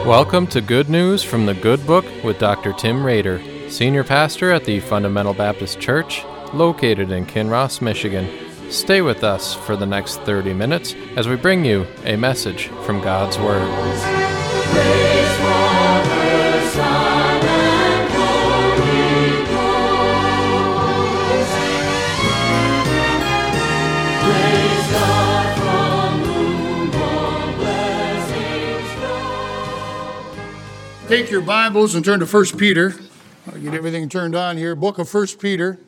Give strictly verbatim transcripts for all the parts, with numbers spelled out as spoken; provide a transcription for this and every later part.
Welcome to Good News from the Good Book with Doctor Tim Rader, Senior Pastor at the Fundamental Baptist Church, located in Kinross, Michigan. Stay with us for the next thirty minutes as we bring you a message from God's Word. Praise Father, Son, and Holy Ghost. Praise God from whom all blessings flow. Take your Bibles and turn to First Peter. I'll get everything turned on here. Book of First Peter.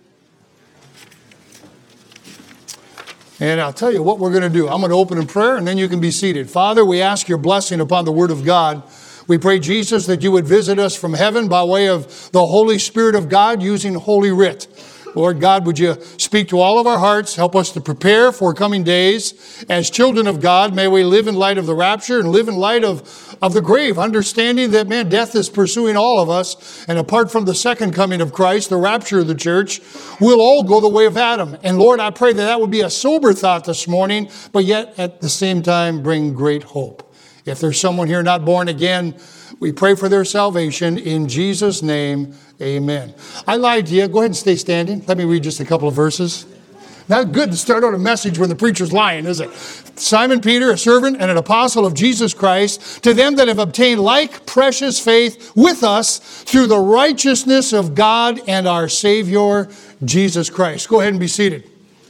And I'll tell you what we're going to do. I'm going to open in prayer, and then you can be seated. Father, we ask your blessing upon the Word of God. We pray, Jesus, that you would visit us from heaven by way of the Holy Spirit of God using Holy Writ. Lord God, would you speak to all of our hearts, help us to prepare for coming days. As children of God, may we live in light of the rapture and live in light of, of the grave, understanding that, man, death is pursuing all of us. And apart from the second coming of Christ, the rapture of the church, we'll all go the way of Adam. And Lord, I pray that that would be a sober thought this morning, but yet at the same time bring great hope. If there's someone here not born again, we pray for their salvation in Jesus' name. Amen. I lied to you. Go ahead and stay standing. Let me read just a couple of verses. Not good to start out a message when the preacher's lying, is it? Simon Peter, a servant and an apostle of Jesus Christ, to them that have obtained like precious faith with us through the righteousness of God and our Savior, Jesus Christ. Go ahead and be seated.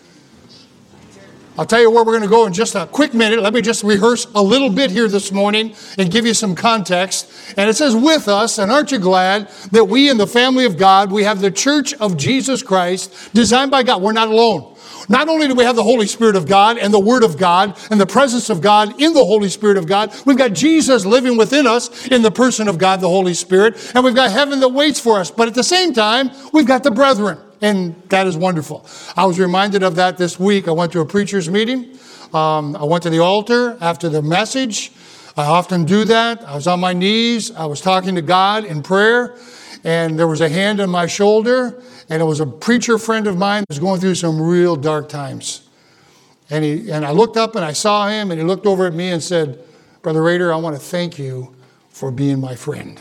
I'll tell you where we're going to go in just a quick minute. Let me just rehearse a little bit here this morning and give you some context. And it says, with us, and aren't you glad that we in the family of God, we have the Church of Jesus Christ, designed by God. We're not alone. Not only do we have the Holy Spirit of God and the Word of God and the presence of God in the Holy Spirit of God, we've got Jesus living within us in the person of God, the Holy Spirit, and we've got heaven that waits for us. But at the same time, we've got the brethren. And that is wonderful. I was reminded of that this week. I went to a preacher's meeting. Um, I went to the altar after the message. I often do that. I was on my knees. I was talking to God in prayer. And there was a hand on my shoulder. And it was a preacher friend of mine who was going through some real dark times. And he and I looked up and I saw him. And he looked over at me and said, Brother Rader, I want to thank you for being my friend.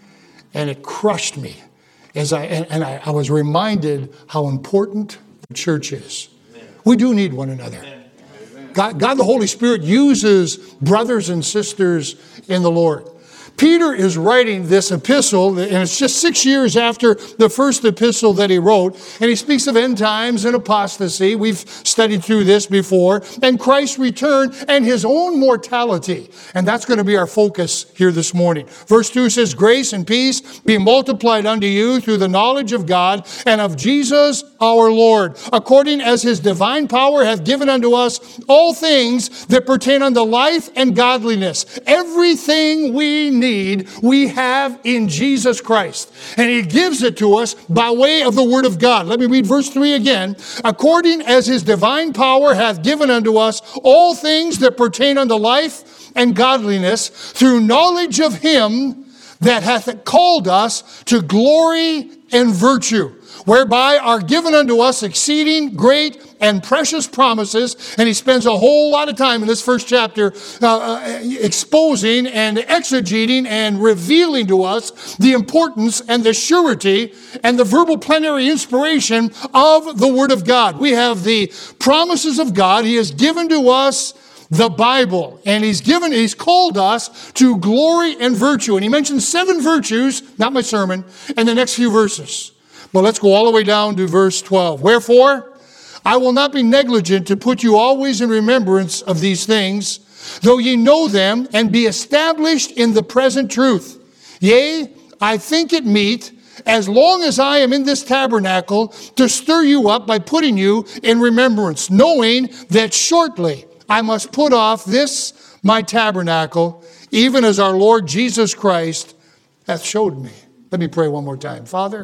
And it crushed me. As I and, and I, I was reminded how important the church is. Amen. We do need one another. Amen. God, God the Holy Spirit uses brothers and sisters in the Lord. Peter is writing this epistle, and it's just six years after the first epistle that he wrote, and he speaks of end times and apostasy. We've studied through this before, and Christ's return and his own mortality. And that's going to be our focus here this morning. Verse two says, grace and peace be multiplied unto you through the knowledge of God and of Jesus our Lord, according as his divine power hath given unto us all things that pertain unto life and godliness. Everything we need we have in Jesus Christ. And he gives it to us by way of the Word of God. Let me read verse three again. According as his divine power hath given unto us all things that pertain unto life and godliness, through knowledge of him that hath called us to glory and virtue, whereby are given unto us exceeding great and precious promises. And he spends a whole lot of time in this first chapter uh, uh, exposing and exegeting and revealing to us the importance and the surety and the verbal plenary inspiration of the Word of God. We have the promises of God. He has given to us the Bible, and he's given, he's called us to glory and virtue. And he mentions seven virtues, not my sermon, in the next few verses. But let's go all the way down to verse twelve. Wherefore, I will not be negligent to put you always in remembrance of these things, though ye know them and be established in the present truth. Yea, I think it meet, as long as I am in this tabernacle, to stir you up by putting you in remembrance, knowing that shortly I must put off this my tabernacle, even as our Lord Jesus Christ hath showed me. Let me pray one more time. Father,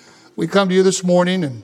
we come to you this morning, and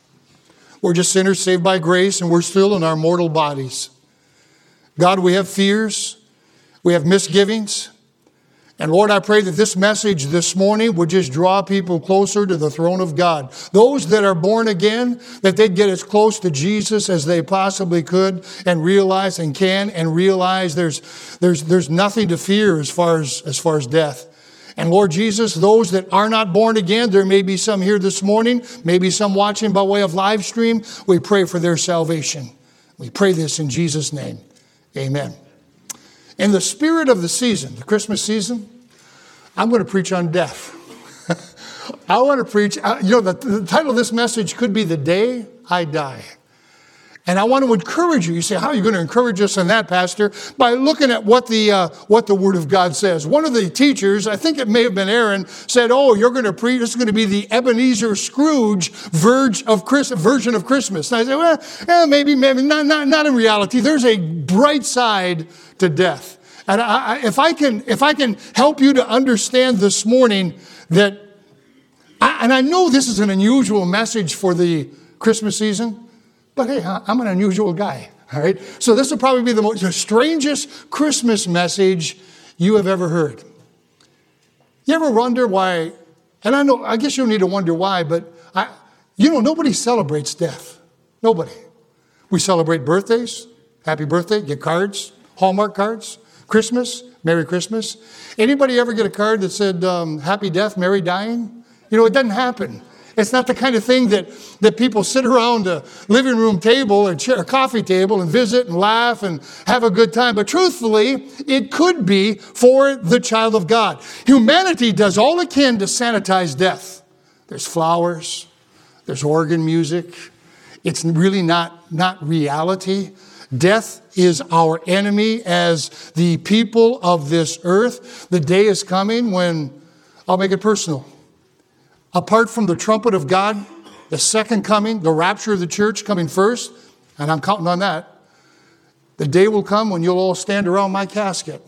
we're just sinners saved by grace, and we're still in our mortal bodies. God, we have fears, we have misgivings, And Lord, I pray that this message this morning would just draw people closer to the throne of God. Those that are born again, that they'd get as close to Jesus as they possibly could and realize and can and realize there's, there's, there's nothing to fear as far as, as far as death. And Lord Jesus, those that are not born again, there may be some here this morning, maybe some watching by way of live stream. We pray for their salvation. We pray this in Jesus' name. Amen. In the spirit of the season, the Christmas season, I'm going to preach on death. I want to preach, you know, the, the title of this message could be The Day I Die. And I want to encourage you. You say, how are you going to encourage us in that, Pastor? By looking at what the uh, what the Word of God says. One of the teachers, I think it may have been Aaron, said, oh, you're going to preach, this is going to be the Ebenezer Scrooge verge of Chris, version of Christmas. And I said, well, eh, maybe, maybe, not, not, not in reality. There's a bright side to death. And I, I, if I can if I can help you to understand this morning that, I, and I know this is an unusual message for the Christmas season, but hey, I'm an unusual guy, all right? So this will probably be the most the strangest Christmas message you have ever heard. You ever wonder why, and I know, I guess you don't need to wonder why, but I, you know, nobody celebrates death. Nobody. We celebrate birthdays, happy birthday, get cards, Hallmark cards, Christmas, Merry Christmas. Anybody ever get a card that said, um, happy death, Merry dying? You know, it doesn't happen. It's not the kind of thing that, that people sit around a living room table or chair, a coffee table and visit and laugh and have a good time. But truthfully, it could be for the child of God. Humanity does all it can to sanitize death. There's flowers. There's organ music. It's really not, not reality. Death is our enemy as the people of this earth. The day is coming when, I'll make it personal. Apart from the trumpet of God, the second coming, the rapture of the church coming first, and I'm counting on that, the day will come when you'll all stand around my casket.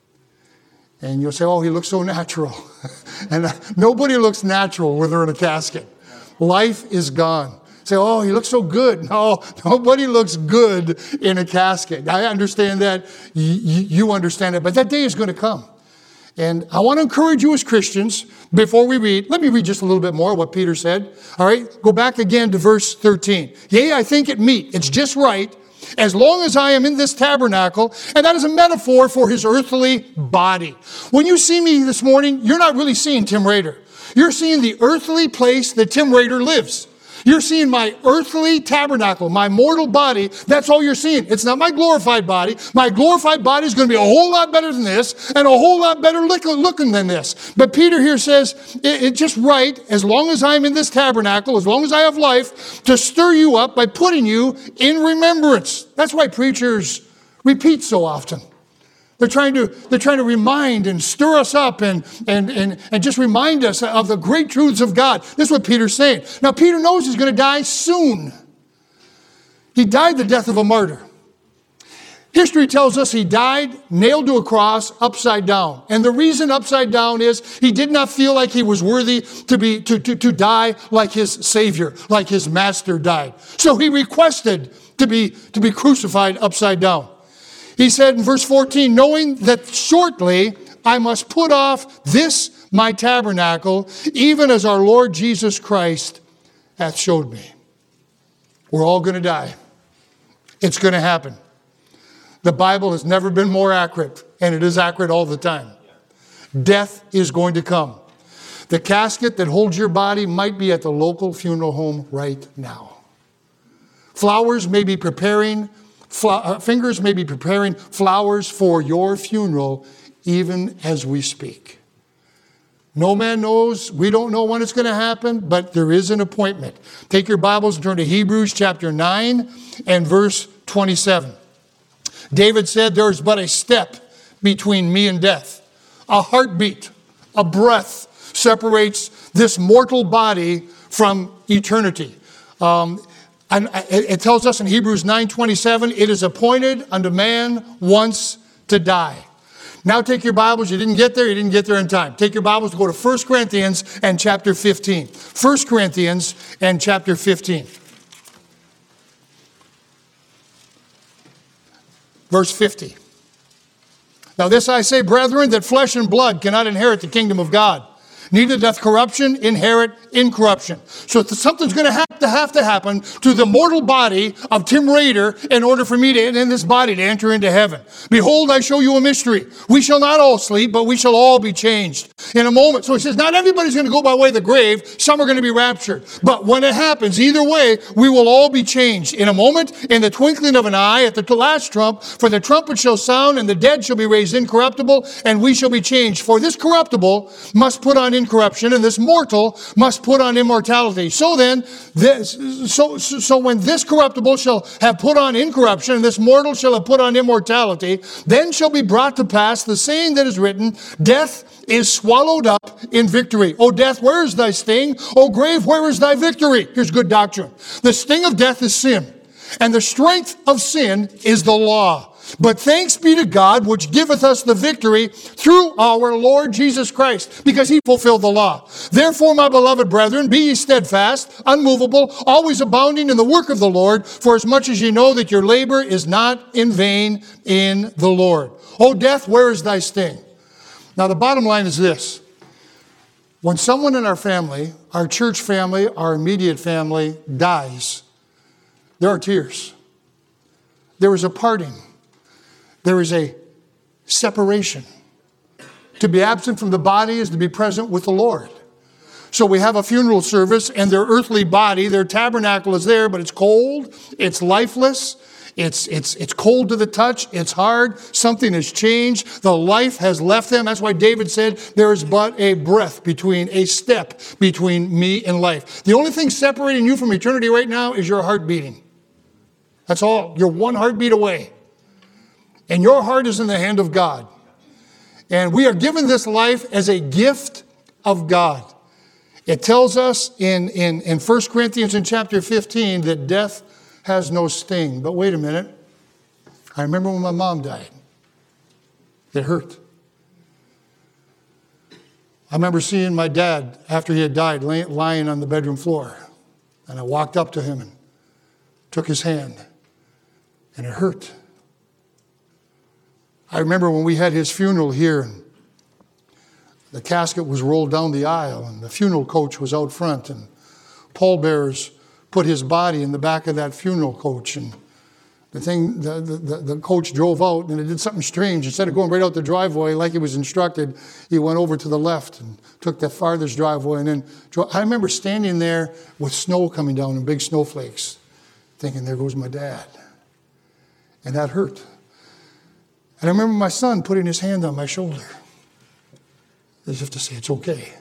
And you'll say, oh, he looks so natural. And nobody looks natural when they're in a casket. Life is gone. Say, oh, he looks so good. No, nobody looks good in a casket. I understand that. You understand it. But that day is going to come. And I want to encourage you as Christians, before we read, let me read just a little bit more of what Peter said. All right, go back again to verse thirteen. Yea, I think it meet, it's just right, as long as I am in this tabernacle, and that is a metaphor for his earthly body. When you see me this morning, you're not really seeing Tim Rader. You're seeing the earthly place that Tim Rader lives. You're seeing my earthly tabernacle, my mortal body. That's all you're seeing. It's not my glorified body. My glorified body is going to be a whole lot better than this and a whole lot better looking than this. But Peter here says, it's just right, as long as I'm in this tabernacle, as long as I have life, to stir you up by putting you in remembrance. That's why preachers repeat so often. They're trying to, they're trying to remind and stir us up and, and, and, and just remind us of the great truths of God. This is what Peter's saying. Now, Peter knows he's going to die soon. He died the death of a martyr. History tells us he died nailed to a cross upside down. And the reason upside down is he did not feel like he was worthy to be to, to, to die like his Savior, like his Master died. So he requested to be, to be crucified upside down. He said in verse fourteen, knowing that shortly I must put off this my tabernacle, even as our Lord Jesus Christ hath showed me. We're all going to die. It's going to happen. The Bible has never been more accurate, and it is accurate all the time. Death is going to come. The casket that holds your body might be at the local funeral home right now. Flowers may be preparing Fingers may be preparing flowers for your funeral even as we speak. No man knows. We don't know when it's going to happen, but there is an appointment. Take your Bibles and turn to Hebrews chapter nine and verse twenty-seven. David said, there is but a step between me and death. A heartbeat, a breath separates this mortal body from eternity. Um, And it tells us in Hebrews nine twenty-seven, it is appointed unto man once to die. Now take your Bibles. You didn't get there. You didn't get there in time. Take your Bibles to go to First Corinthians and chapter fifteen. First Corinthians and chapter fifteen. Verse fifty. Now this I say, brethren, that flesh and blood cannot inherit the kingdom of God. Neither doth corruption inherit incorruption. So something's going to have to have to happen to the mortal body of Tim Rader in order for me to, in this body, to enter into heaven. Behold, I show you a mystery. We shall not all sleep, but we shall all be changed in a moment. So he says, not everybody's going to go by way of the grave. Some are going to be raptured. But when it happens, either way, we will all be changed in a moment, in the twinkling of an eye, at the last trump. For the trumpet shall sound, and the dead shall be raised incorruptible, and we shall be changed. For this corruptible must put on incorruption, and this mortal must put on immortality. So then, this, so, so when this corruptible shall have put on incorruption, and this mortal shall have put on immortality, then shall be brought to pass the saying that is written, death is swallowed up in victory. O death, where is thy sting? O grave, where is thy victory? Here's good doctrine. The sting of death is sin, and the strength of sin is the law. But thanks be to God, which giveth us the victory through our Lord Jesus Christ, because he fulfilled the law. Therefore, my beloved brethren, be ye steadfast, unmovable, always abounding in the work of the Lord, for as much as ye know that your labor is not in vain in the Lord. O death, where is thy sting? Now, the bottom line is this. When someone in our family, our church family, our immediate family, dies, there are tears. There is a parting. There is a separation. To be absent from the body is to be present with the Lord. So we have a funeral service, and their earthly body, their tabernacle is there, but it's cold, it's lifeless, it's, it's, it's cold to the touch, it's hard, something has changed, the life has left them. That's why David said, there is but a breath between, a step between me and life. The only thing separating you from eternity right now is your heart beating. That's all. You're one heartbeat away. And your heart is in the hand of God. And we are given this life as a gift of God. It tells us in, in, in First Corinthians in chapter fifteen that death has no sting. But wait a minute. I remember when my mom died. It hurt. I remember seeing my dad after he had died lay, lying on the bedroom floor. And I walked up to him and took his hand. And it hurt. I remember when we had his funeral here, and the casket was rolled down the aisle, and the funeral coach was out front, and pallbearers put his body in the back of that funeral coach, and the thing, the, the, the coach drove out, and it did something strange. Instead of going right out the driveway like he was instructed, he went over to the left and took the farthest driveway, and then drove. I remember standing there with snow coming down in big snowflakes, thinking, there goes my dad. And that hurt. And I remember my son putting his hand on my shoulder, as if to say, it's okay.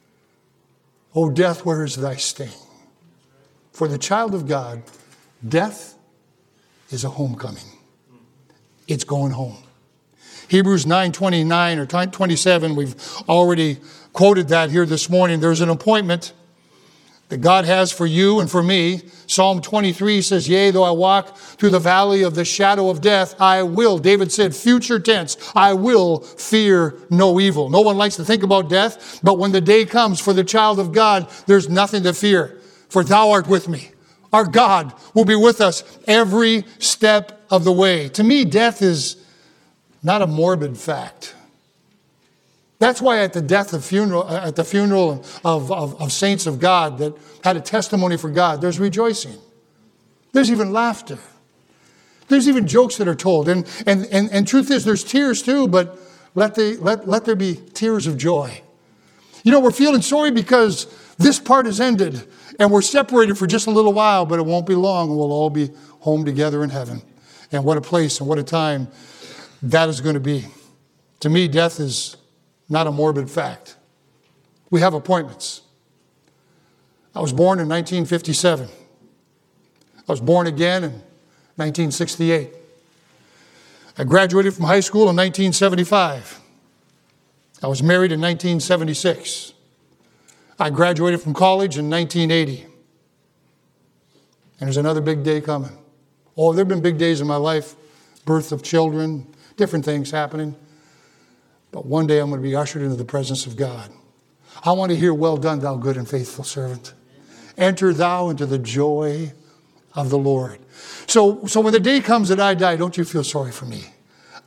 O death, where is thy sting? For the child of God, death is a homecoming. It's going home. Hebrews nine twenty-nine or twenty-seven, we've already quoted that here this morning. There's an appointment that God has for you and for me. Psalm twenty-three says, yea, though I walk through the valley of the shadow of death, I will. David said, future tense, I will fear no evil. No one likes to think about death, but when the day comes for the child of God, there's nothing to fear. For thou art with me. Our God will be with us every step of the way. To me, death is not a morbid fact. That's why at the death of funeral, at the funeral of, of, of saints of God that had a testimony for God, there's rejoicing. There's even laughter. There's even jokes that are told. And, and, and, and truth is, there's tears too, but let, the, let, let there be tears of joy. You know, we're feeling sorry because this part has ended and we're separated for just a little while, but it won't be long and we'll all be home together in heaven. And what a place and what a time that is going to be. To me, death is not a morbid fact. We have appointments. I was born in nineteen fifty-seven. I was born again in nineteen sixty-eight. I graduated from high school in nineteen seventy-five. I was married in nineteen seventy-six. I graduated from college in nineteen eighty. And there's another big day coming. Oh, there have been big days in my life. Birth of children, different things happening. But one day I'm going to be ushered into the presence of God. I want to hear, well done, thou good and faithful servant. Enter thou into the joy of the Lord. So, so when the day comes that I die, don't you feel sorry for me.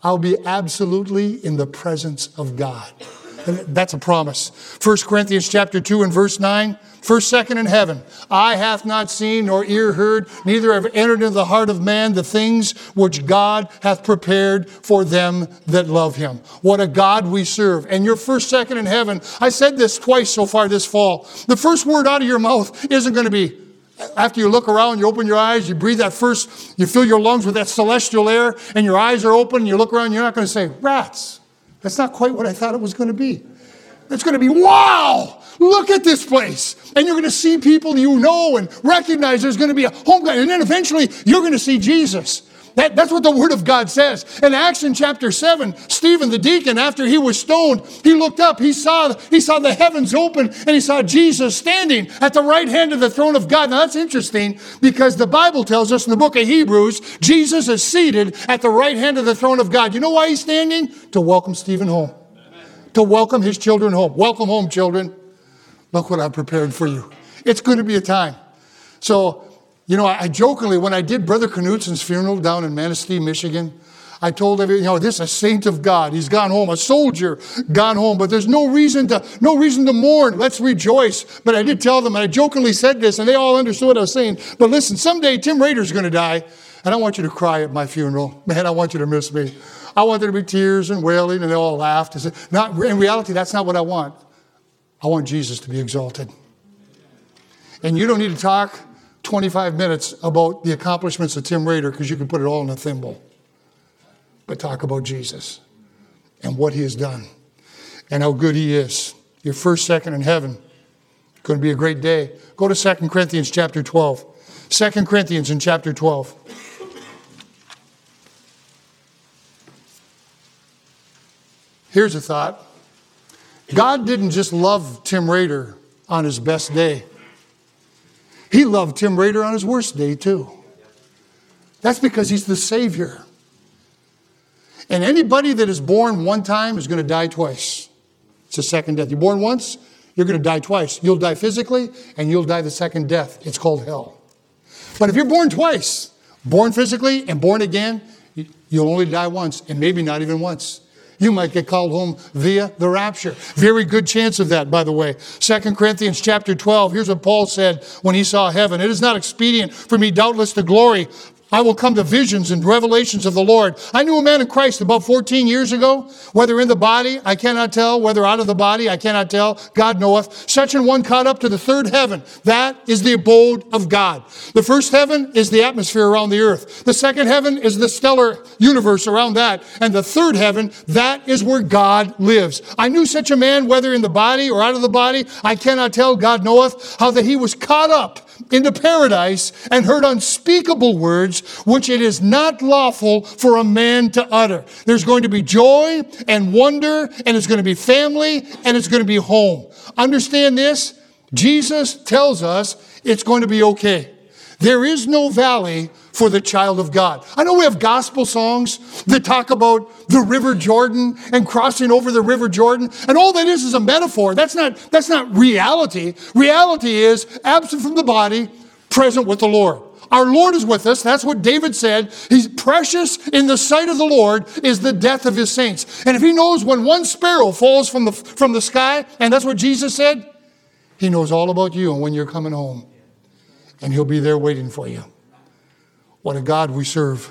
I'll be absolutely in the presence of God. And that's a promise. First Corinthians chapter two and verse nine. First, second in heaven, eye hath not seen nor ear heard, neither have entered into the heart of man the things which God hath prepared for them that love him. What a God we serve. And your first, second in heaven, I said this twice so far this fall. The first word out of your mouth isn't going to be, after you look around, you open your eyes, you breathe that first, you fill your lungs with that celestial air, and your eyes are open, and you look around, you're not going to say, rats. That's not quite what I thought it was going to be. It's going to be, wow, look at this place. And you're going to see people you know and recognize there's going to be a home. And then eventually you're going to see Jesus. That, that's what the Word of God says. In Acts in chapter seven, Stephen the deacon, after he was stoned, he looked up, he saw, he saw the heavens open, and he saw Jesus standing at the right hand of the throne of God. Now that's interesting because the Bible tells us in the book of Hebrews, Jesus is seated at the right hand of the throne of God. You know why he's standing? To welcome Stephen home. To welcome his children home. Welcome home, children. Look what I've prepared for you. It's going to be a time. So, you know, I jokingly, when I did Brother Knutsen's funeral down in Manistee, Michigan, I told everyone, you know, this is a saint of God. He's gone home, a soldier gone home, but there's no reason to, no reason to mourn. Let's rejoice. But I did tell them, and I jokingly said this, and they all understood what I was saying. But listen, someday Tim Rader's going to die, and I don't want you to cry at my funeral. Man, I want you to miss me. I want there to be tears and wailing, and they all laughed. I said, not, in reality, that's not what I want. I want Jesus to be exalted. And you don't need to talk twenty-five minutes about the accomplishments of Tim Rader because you can put it all in a thimble. But talk about Jesus and what he has done and how good he is. Your first, second in heaven. Going to be a great day. Go to Second Corinthians chapter twelve. Second Corinthians in chapter twelve. Here's a thought. God didn't just love Tim Rader on his best day. He loved Tim Rader on his worst day too. That's because he's the Savior. And anybody that is born one time is going to die twice. It's a second death. You're born once, you're going to die twice. You'll die physically, and you'll die the second death. It's called hell. But if you're born twice, born physically and born again, you'll only die once, and maybe not even once. You might get called home via the rapture. Very good chance of that, by the way. Second Corinthians chapter twelve, here's what Paul said when he saw heaven. It is not expedient for me doubtless to glory. I will come to visions and revelations of the Lord. I knew a man in Christ about fourteen years ago, whether in the body, I cannot tell, whether out of the body, I cannot tell, God knoweth. Such an one caught up to the third heaven. That is the abode of God. The first heaven is the atmosphere around the earth. The second heaven is the stellar universe around that. And the third heaven, that is where God lives. I knew such a man, whether in the body or out of the body, I cannot tell, God knoweth, how that he was caught up into paradise and heard unspeakable words which it is not lawful for a man to utter. There's going to be joy and wonder, and it's going to be family, and it's going to be home. Understand this? Jesus tells us it's going to be okay. There is no valley for the child of God. I know we have gospel songs that talk about the River Jordan and crossing over the River Jordan, and all that is is a metaphor. That's not, that's not reality. Reality is absent from the body, present with the Lord. Our Lord is with us. That's what David said. He's precious in the sight of the Lord is the death of his saints. And if he knows when one sparrow falls from the, from the sky, and that's what Jesus said, he knows all about you and when you're coming home. And he'll be there waiting for you. What a God we serve.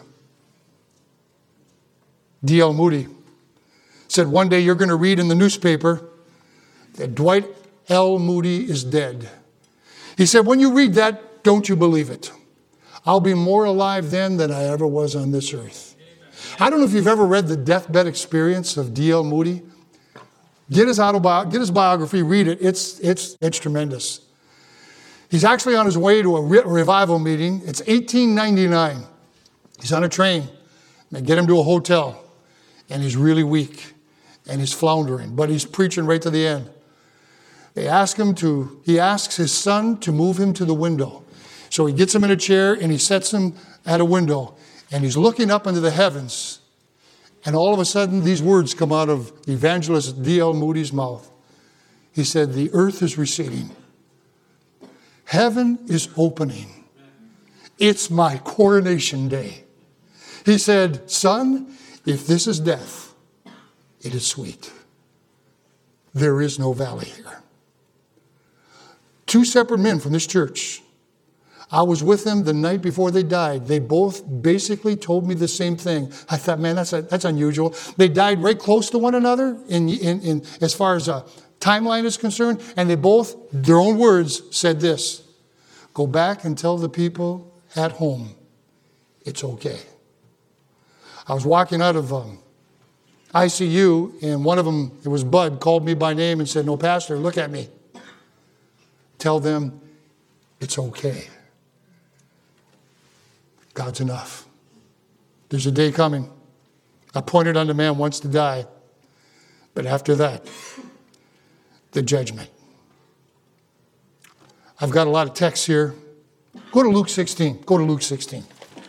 D L Moody said one day you're going to read in the newspaper that Dwight L. Moody is dead. He said, when you read that, don't you believe it. I'll be more alive then than I ever was on this earth. I don't know if you've ever read the deathbed experience of D L Moody. Get his autobiography, get his biography, read it. It's, it's, it's tremendous. He's actually on his way to a revival meeting. It's eighteen ninety-nine. He's on a train. They get him to a hotel, and he's really weak, and he's floundering, but he's preaching right to the end. They ask him to, he asks his son to move him to the window. So he gets him in a chair, and he sets him at a window, and he's looking up into the heavens, and all of a sudden, these words come out of evangelist D L Moody's mouth. He said, the earth is receding. Heaven is opening. It's my coronation day. He said, son, If this is death, it is sweet. There is no valley here. Two separate men from this church. I was with them the night before they died. They both basically told me the same thing. I thought, man, that's that's unusual. They died right close to one another in, in, in as far as a timeline is concerned, and they both, their own words, said this: go back and tell the people at home it's okay. I was walking out of um, I C U, and one of them, it was Bud, called me by name and said, no, Pastor, look at me. Tell them it's okay. God's enough. There's a day coming. Appointed unto man wants to die. But after that, the judgment. I've got a lot of texts here. Go to Luke sixteen. Go to Luke sixteen.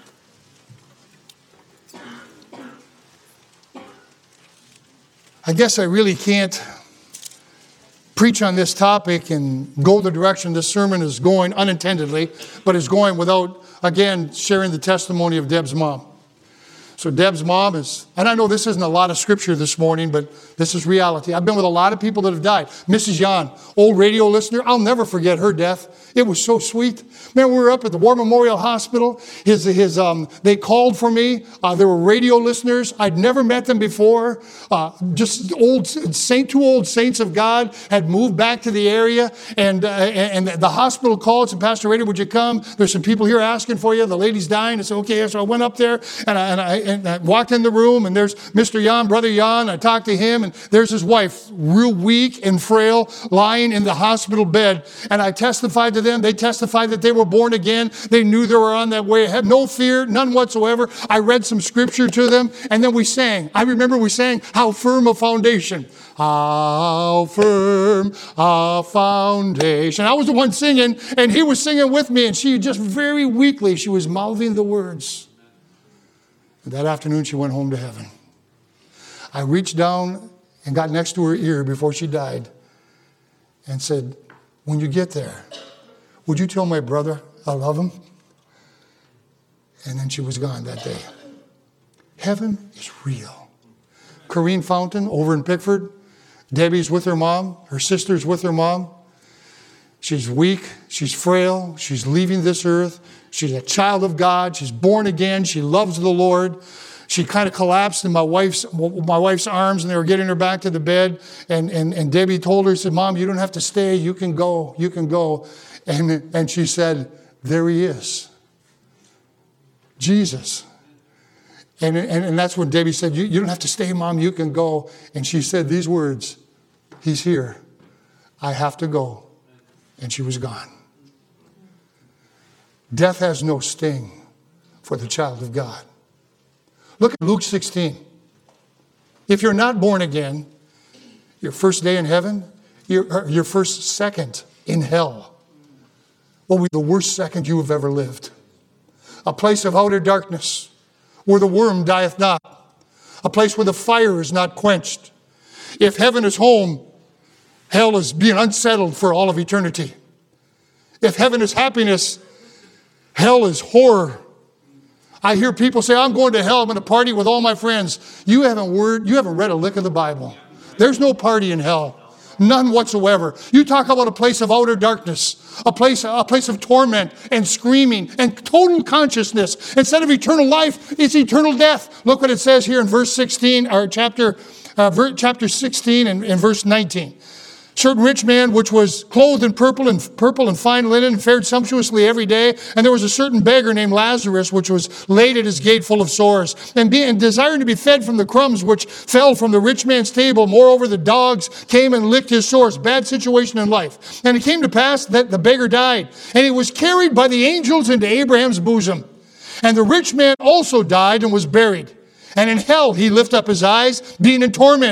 I guess I really can't preach on this topic and go the direction this sermon is going unintendedly, but is going without, again, sharing the testimony of Deb's mom. So Deb's mom is, and I know this isn't a lot of scripture this morning, but this is reality. I've been with a lot of people that have died. Missus Yan, old radio listener, I'll never forget her death. It was so sweet. Man, we were up at the War Memorial Hospital. His, his, um, they called for me. Uh, there were radio listeners. I'd never met them before. Uh, just old saint, two old saints of God had moved back to the area, and uh, and the hospital called and said, Pastor Rader, would you come? There's some people here asking for you. The lady's dying. I said, okay. So I went up there, and I, and I, and I walked in the room, and there's Mister Yan, Brother Yan. I talked to him, and there's his wife, real weak and frail, lying in the hospital bed. And I testified to them. They testified that they were born again. They knew they were on that way. Had no fear, none whatsoever. I read some scripture to them, and then we sang. I remember we sang, how firm a foundation. How firm a foundation. I was the one singing, and he was singing with me, and she just very weakly, she was mouthing the words. And that afternoon, she went home to heaven. I reached down and got next to her ear before she died and said, when you get there, would you tell my brother I love him? And then she was gone that day. Heaven is real. Corrine Fountain over in Pickford. Debbie's with her mom. Her sister's with her mom. She's weak. She's frail. She's leaving this earth. She's a child of God. She's born again. She loves the Lord. She kind of collapsed in my wife's my wife's arms, and they were getting her back to the bed. And, and, and Debbie told her, said, Mom, you don't have to stay. You can go. You can go. And, and she said, there he is. Jesus. And, and, and that's when Debbie said, you, you don't have to stay, Mom. You can go. And she said these words, he's here. I have to go. And she was gone. Death has no sting for the child of God. Look at Luke sixteen. If you're not born again, your first day in heaven, your, your first second in hell will be the worst second you have ever lived. A place of outer darkness where the worm dieth not. A place where the fire is not quenched. If heaven is home, hell is being unsettled for all of eternity. If heaven is happiness, hell is horror. I hear people say, I'm going to hell. I'm going to party with all my friends. You haven't word, you haven't read a lick of the Bible. There's no party in hell. None whatsoever. You talk about a place of outer darkness, a place, a place of torment and screaming and total consciousness. Instead of eternal life, it's eternal death. Look what it says here in verse sixteen, or chapter, uh, ver, chapter sixteen and, and verse nineteen. Certain rich man, which was clothed in purple and purple and fine linen, and fared sumptuously every day. And there was a certain beggar named Lazarus, which was laid at his gate full of sores, and, being, and desiring to be fed from the crumbs which fell from the rich man's table. Moreover, the dogs came and licked his sores. Bad situation in life. And it came to pass that the beggar died, and he was carried by the angels into Abraham's bosom. And the rich man also died and was buried. And in hell he lift up his eyes, being in torments.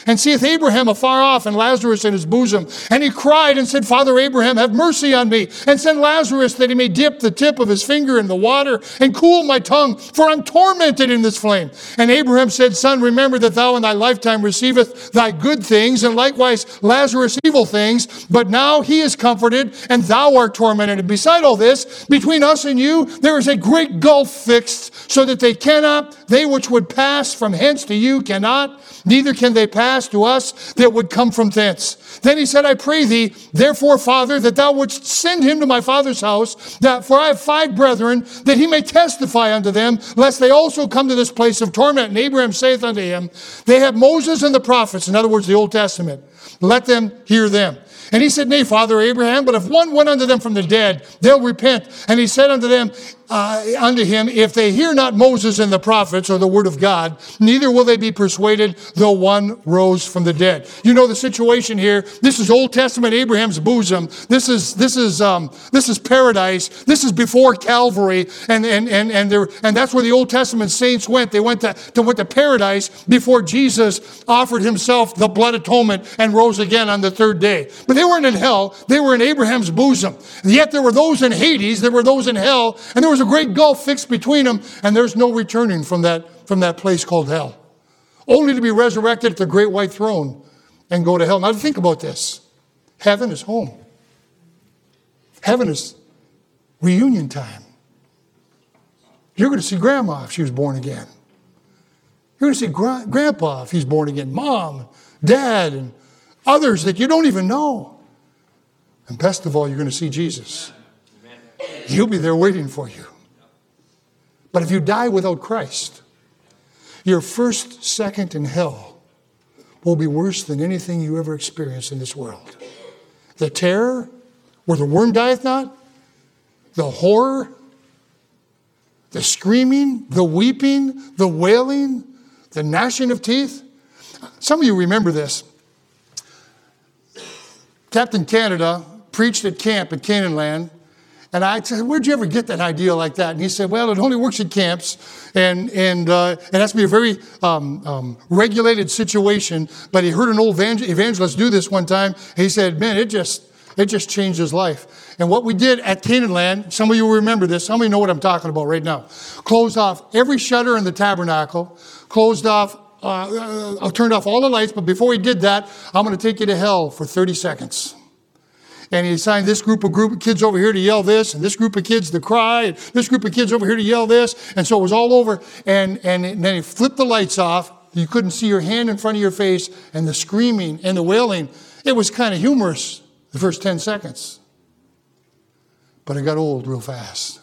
and seeth Abraham afar off, and Lazarus in his bosom. And he cried and said, Father Abraham, have mercy on me, and send Lazarus that he may dip the tip of his finger in the water, and cool my tongue, for I'm tormented in this flame. And Abraham said, Son, remember that thou in thy lifetime receiveth thy good things, and likewise Lazarus evil things. But now he is comforted, and thou art tormented. And beside all this, between us and you, there is a great gulf fixed, so that they cannot, they which would pass from hence to you cannot, neither can they pass to us that would come from thence. Then he said, I pray thee, therefore, Father, that thou wouldst send him to my father's house, that for I have five brethren, that he may testify unto them, lest they also come to this place of torment. And Abraham saith unto him, they have Moses and the prophets, in other words, the Old Testament. Let them hear them. And he said, Nay, Father Abraham, but if one went unto them from the dead, they'll repent. And he said unto them, uh, unto him, if they hear not Moses and the prophets, or the word of God, neither will they be persuaded, though one rose from the dead. You know the situation here. This is Old Testament Abraham's bosom. This is this is um, this is paradise. This is before Calvary, and and and and there and that's where the Old Testament saints went. They went to, to went to paradise before Jesus offered himself the blood atonement and rose again on the third day. But they weren't in hell. They were in Abraham's bosom. Yet there were those in Hades. There were those in hell, and there was a great gulf fixed between them, and there's no returning from that, from that place called hell. Only to be resurrected at the great white throne and go to hell. Now think about this. Heaven is home. Heaven is reunion time. You're going to see Grandma if she was born again. You're going to see gra- Grandpa if he's born again. Mom, Dad, and others that you don't even know. And best of all, you're going to see Jesus. He'll be there waiting for you. But if you die without Christ, your first second in hell will be worse than anything you ever experienced in this world. The terror, where the worm dieth not, the horror, the screaming, the weeping, the wailing, the gnashing of teeth. Some of you remember this. Captain Canada preached at camp at Canaan Land. And I said, where'd you ever get that idea like that? And he said, well, it only works at camps. And and uh, it has to be a very um, um, regulated situation. But he heard an old evangelist do this one time. He said, man, it just it just changed his life. And what we did at Canaan Land, some of you will remember this. Some of you know what I'm talking about right now. Closed off every shutter in the tabernacle. Closed off, uh, uh, turned off all the lights. But before he did that, I'm going to take you to hell for thirty seconds. And he assigned this group of group of kids over here to yell this, and this group of kids to cry, and this group of kids over here to yell this. And so it was all over. And, and, and then he flipped the lights off. You couldn't see your hand in front of your face, and the screaming and the wailing. It was kind of humorous the first ten seconds. But it got old real fast.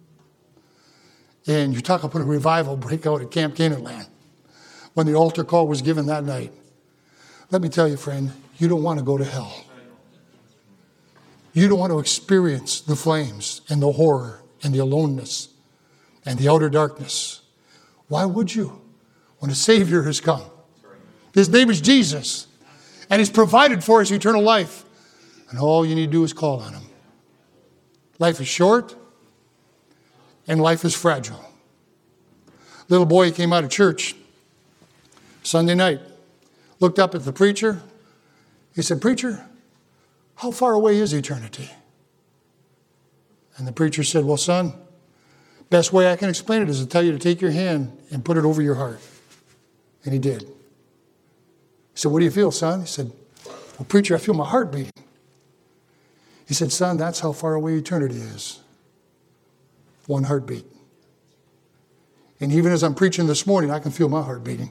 And you talk about a revival break out at Camp Canaan Land when the altar call was given that night. Let me tell you, friend, you don't want to go to hell. You don't want to experience the flames and the horror and the aloneness and the outer darkness. Why would you? When a Savior has come. His name is Jesus. And He's provided for us eternal life. And all you need to do is call on Him. Life is short and life is fragile. Little boy came out of church Sunday night, looked up at the preacher. He said, Preacher, how far away is eternity? And the preacher said, well, son, best way I can explain it is to tell you to take your hand and put it over your heart. And he did. He said, what do you feel, son? He said, well, preacher, I feel my heart beating. He said, son, that's how far away eternity is. One heartbeat. And even as I'm preaching this morning, I can feel my heart beating.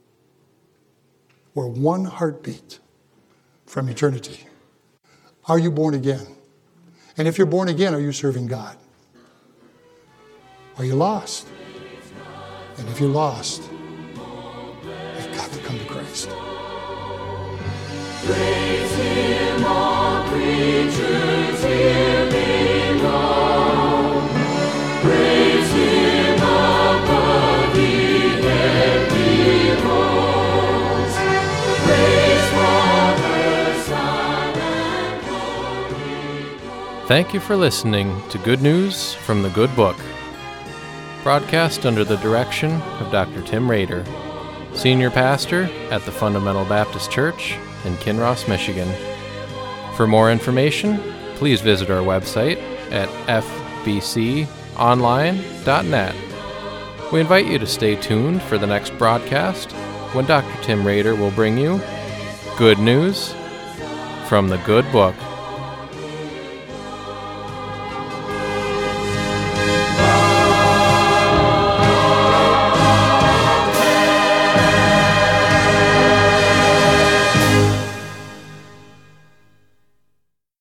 We're one heartbeat from eternity. Are you born again? And if you're born again, are you serving God? Are you lost? And if you're lost, you've got to come to Christ. Praise Him, all creatures here below. Praise Him above the heavenly hosts. Praise Father, Son, and Holy Ghost. Thank you for listening to Good News from the Good Book, broadcast under the direction of Doctor Tim Rader. Senior Pastor at the Fundamental Baptist Church in Kinross, Michigan. For more information, please visit our website at f b c online dot net. We invite you to stay tuned for the next broadcast when Doctor Tim Rader will bring you Good News from the Good Book.